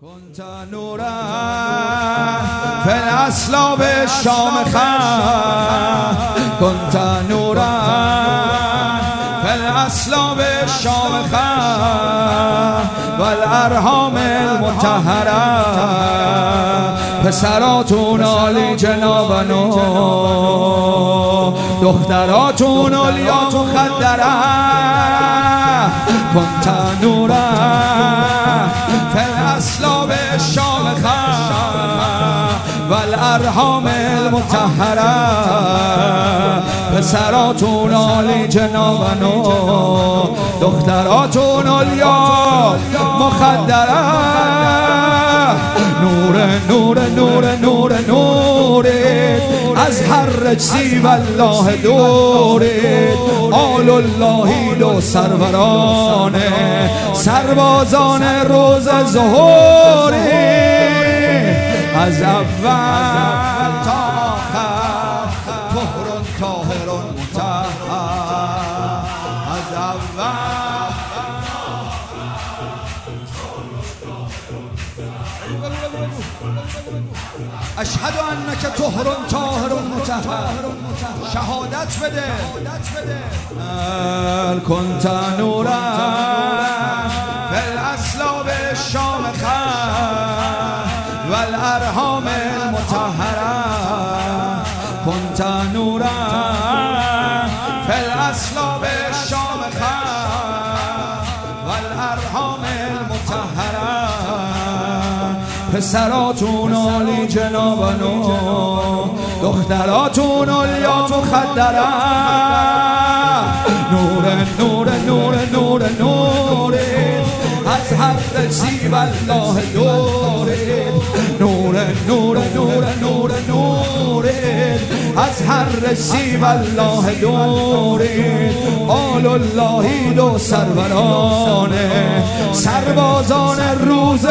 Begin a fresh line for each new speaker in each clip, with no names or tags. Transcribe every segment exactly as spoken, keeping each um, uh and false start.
كنت نورا في الأسلاب الشامخة كنت نورا في الأسلاب الشامخة والأرحام المطهرة پسراتون عالی جنابانو دختراتون علیا مخدره كنت نورا في الأسلاب الشامخة والأرحام المطهرة پسراتون عالی جنابانو دختراتون علیا مخدره نور نور نور نور نور از هر رجزی والله دورید آل اللهی دو سرورانه سربازان روز ظهوری از اول تا آخر طهر طاهر مطهر از اول اشهد انک طهر طاهر مطهر شهادت بده كنت نورا في الأسلاب الشامخة والأرحام المطهرة كنت نورا في الأسلاب الشامخة والأرحام المطهرة پسراتون عالی جنابانو دختراتون علیا مخدره نور نور نور نور نور از هر رجزی والله دورید نور نور نور نور نور از هر رجزی والله دورید آل اللهی دو سرورانه سربازان روز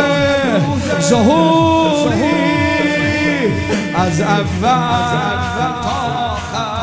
ظهوری از اول تا آخر